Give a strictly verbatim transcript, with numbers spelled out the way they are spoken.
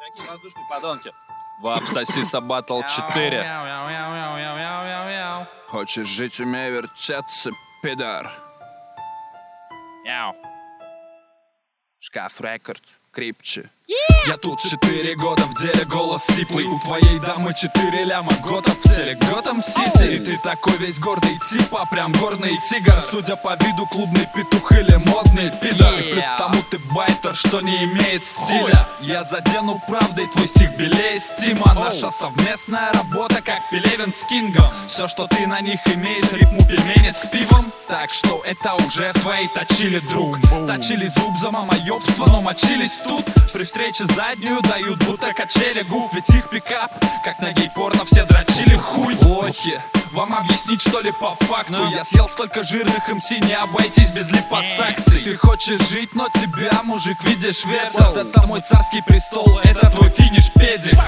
Воздушные подонки. Вап Сосиса Батл четыре. Хочешь жить, умей вертеться, пидор. Шкаф Рекорд, крипче. Я тут четыре года в деле, голос сиплый. У твоей дамы четыре ляма готов в теле Готэм Сити. И ты такой весь гордый типа, прям горный тигр. Судя по виду, клубный петух или модный пидор. И плюс к тому ты байтер, что не имеет стиля. Я задену правдой твой стих белее стима. Наша совместная работа как Пелевин с Кингом. Все, что ты на них имеешь, рифму пельмени с пивом. Так что это уже твои точили, друг. Точили зуб за мамоебство, но мочились тут. При встрече заднюю дают, будто качели гуф. Ведь их пикап, как на гей-порно, все дрочили хуй. Лохи, вам объяснить что ли по факту? Я съел столько жирных эм си, не обойтись без липосакций. Ты хочешь жить, но тебя, мужик, видишь, вертел. Это мой царский престол, это твой финиш, педик.